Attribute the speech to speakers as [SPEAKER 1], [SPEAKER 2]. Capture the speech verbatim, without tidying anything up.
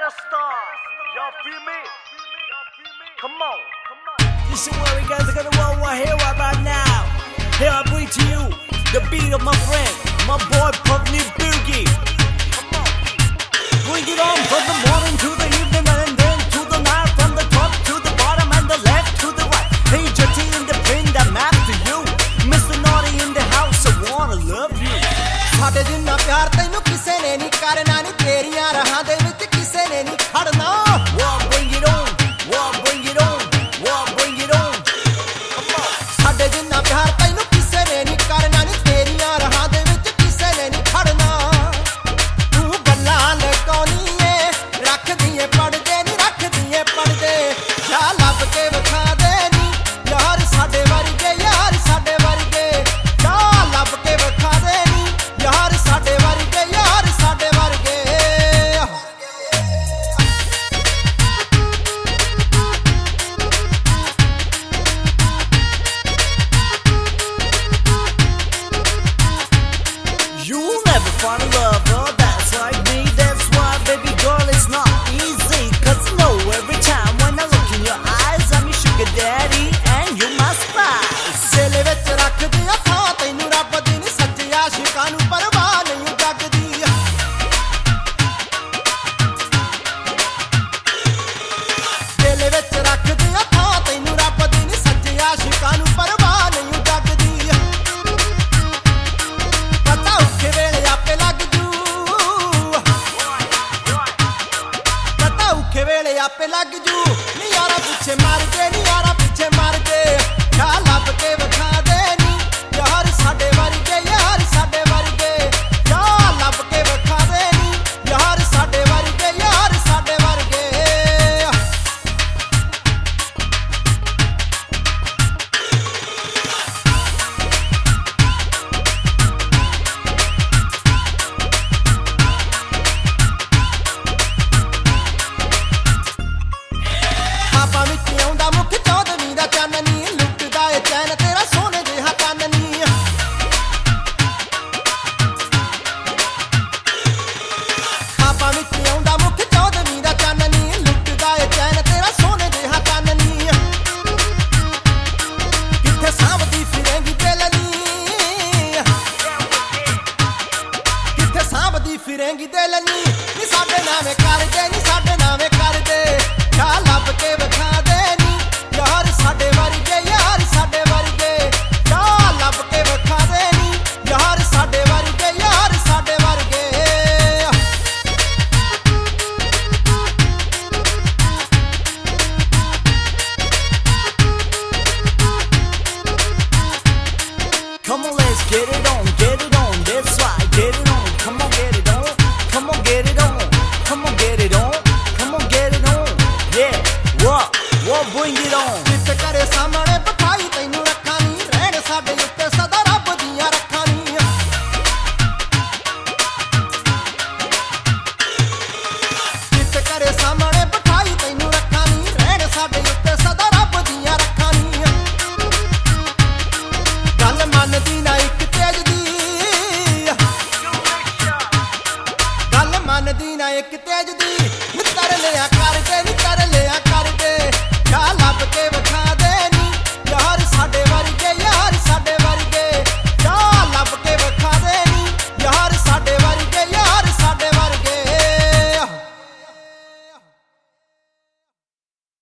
[SPEAKER 1] a star. Y'all feel me? Come on.
[SPEAKER 2] Listen, where we guys are gonna roll one here right now. Here I bring to you the beat of my friend, my boy Pugny Boogie. Bring it on from the morning to the evening and then to the night, from the top to the bottom and the left to the right. Hey, Jetty in the pin that map to you. Mister Naughty in the house, I wanna love you.
[SPEAKER 3] ਸਾਡੇ ਜਿੰਨਾ ਪਿਆਰ ਤੈਨੂੰ ਕਿਸੇ ਨੇ ਨਹੀਂ ਕਰਨਾ ਨੀ ਤੇਰੀਆਂ ਰਾਹਾਂ ਦੇ ਵਿੱਚ ਕਿਸੇ ਨੇ ਨਹੀਂ ਖੜਨਾ
[SPEAKER 2] Whoa, bring it on, whoa, bring it on, whoa, bring it on.
[SPEAKER 3] ਸਾਡੇ ਜਿੰਨਾ ਪਿਆਰ ਤੈਨੂੰ ਕਿਸੇ ਨੇ ਨਹੀਂ ਕਰਨਾ ਨੀ ਤੇਰੀਆਂ ਰਾਹਾਂ ਦੇ ਵਿੱਚ ਕਿਸੇ ਨੇ ਨਹੀਂ ਖੜਨਾ ਤੂੰ ਗੱਲਾਂ ਲਕਾਉਣੀ ਏ ਰੱਖਦੀ ਏ ਪੜਦੇ ਨਹੀਂ ਰੱਖਦੀ ਏ ਪੜਦੇ ਜਾ ਲੱਭ ਕੇ ਵਿਖਾ ਦੇ ਨੀ ਯਾਰ ਸਾਡੇ ਵਰਗੇ ਯਾਰ ਸਾਡੇ ਵਰਗੇ ਜਾ ਲੱਭ ਕੇ ਵਿਖਾ ਦੇ ਨੀ ਯਾਰ ਸਾਡੇ ਵਰਗੇ ਯਾਰ ਸਾਡੇ ਵਰਗੇ
[SPEAKER 2] You'll never find a lover that's like me. That's why, baby girl, it's not easy. Cause you know every time when I look in your eyes, I'm your sugar daddy and you're my spice.
[SPEAKER 3] ਦਿਲ ਵਿੱਚ ਰੱਖਦੀ ਆ ਥਾਂ ਤੈਨੂੰ ਰੱਬ ਦੀ ਨੀ ਸੱਚੇ ਆਸ਼ਿਕਾਂ ਨੂੰ ਪਰਵਾਹ ਨਹੀਂ ਜੱਗਦੀ ਦਿਲ ਵਿੱਚ ਰੱਖਦੀ ਆ ਥਾਂ ਤੈਨੂੰ ਰੱਬ ਦੀ ਨੀ ਸੱਚੇ ਆਸ਼ਿਕਾਂ ਨੂੰ ਪਰਵਾਹ ਨਹੀਂ ਜੱਗਦੀ ਪਤਾ ਔਖੇ ਵੇਲੇ ਆਪੇ ਲੱਗ ਜੂ ਪਤਾ ਔਖੇ ਵੇਲੇ ਆਪੇ ਲੱਗ ਜੂ ਨੀ ਯਾਰਾ ਪਿੱਛੇ ਮਰ ਕੇ ਨੀ ਯਾਰਾ ਪਿੱਛੇ ਮਰ ਕੇ ਜਾ ਲੱਭ ਕੇ ਵਿਖਾ ਦੇ ਨੀ ਯਾਰ ਸਾਡੇ ਵਰਗੇ ਯਾਰ ਸਾਡੇ ਵਰਗੇ ਜਾ ਲੱਭ ਕੇ ਵਿਖਾ ਦੇ ਨੀ ਯਾਰ ਸਾਡੇ ਵਰਗੇ ਯਾਰ ਸਾਡੇ ਵਰਗੇ ਖਾਬਾਂ ਵਿੱਚ ਆਉਂਦਾ ਮੁੱਖ ਚੌਦਵੀਂ ਦਾ ਚਾਨਣੀ ਲੁੱਟਦਾ ਏ ਚੈਨ ਤੇਰਾ ਸੋਨੇ ਜਿਹਾ ਕੰਨਨੀ ਖਾਬਾਂ ਵਿੱਚ ਆਉਂਦਾ ਮੁੱਖ ਚੌਦਵੀਂ ਦਾ ਚਾਨਣੀ ਲੁੱਟਦਾ ਏ ਚੈਨ ਤੇਰਾ ਸੋਨੇ ਜਿਹਾ ਕੰਨਨੀ ਕਿੱਥੇ ਸਾਂਭਦੀ ਫਿਰੇਂਗੀ ਦਿਲ ਨੀ ਕਿੱਥੇ ਸਾਂਭਦੀ ਫਿਰੇਂਗੀ ਦਿਲ ਨੀ ਨੀ ਸਾਡੇ ਨਾਵੇਂ ਕਰਦੇ ਨੀ ਸਾਡੇ ਨਾਵੇਂ ਕਰਦੇ ਜਾ ਲੱਭ ਕੇ ਵਿਖਾ ਦੇ ਨੀ ਯਾਰ ਸਾਡੇ ਵਰਗੇ ਯਾਰ ਸਾਡੇ ਵਰਗੇ ਜਾ ਲੱਭ ਕੇ ਵਿਖਾ ਦੇ ਨੀ ਯਾਰ ਸਾਡੇ ਵਰਗੇ ਯਾਰ ਸਾਡੇ ਵਰਗੇ
[SPEAKER 2] Come on, let's get it on, get it on, that's right, get it on. Come on, get it on, come on, get it on, come on, get it on, come on, get it on. Yeah, what, what, bring it on.
[SPEAKER 3] ਜਿੱਤ ਕਰੇ ਸਾਹਮਣੇ ਬਿਠਾਈ ਤੈਨੂੰ ਰੱਖਾਂ ਨੀ ਰਹਿਣ ਸਾਡੇ ਉੱਤੇ ਸਦਾ ਰੱਬ ਦੀਆਂ ਰੱਖਾਂ ਨੀ ਜਿੱਤ ਕਰੇ ਸਾਹਮਣੇ ਬਿਠਾਈ ਤੈਨੂੰ ਰੱਖਾਂ ਨੀ ਰਹਿਣ ਸਾਡੇ ਉੱਤੇ ਸਦਾ ਰੱਬ ਦੀਆਂ ਰੱਖਾਂ ਨੀ ਗੱਲ ਮੰਨਦੀ ਨਾ ਇੱਕ ਤੇਜ ਦੀ ਗੱਲ ਮੰਨਦੀ ਨਾ ਇੱਕ ਤੇਜ ਦੀ ਨਿੱਤਰ ਲਿਆ ਕਰਦੇ ਨਿੱਤਰ ਲਿਆ ਕਰਦੇ ਜਾ ਲੱਭ ਕੇ ਵਿਖਾ ਦੇ ਨੀ ਯਾਰ ਸਾਡੇ ਵਰਗੇ ਯਾਰ ਸਾਡੇ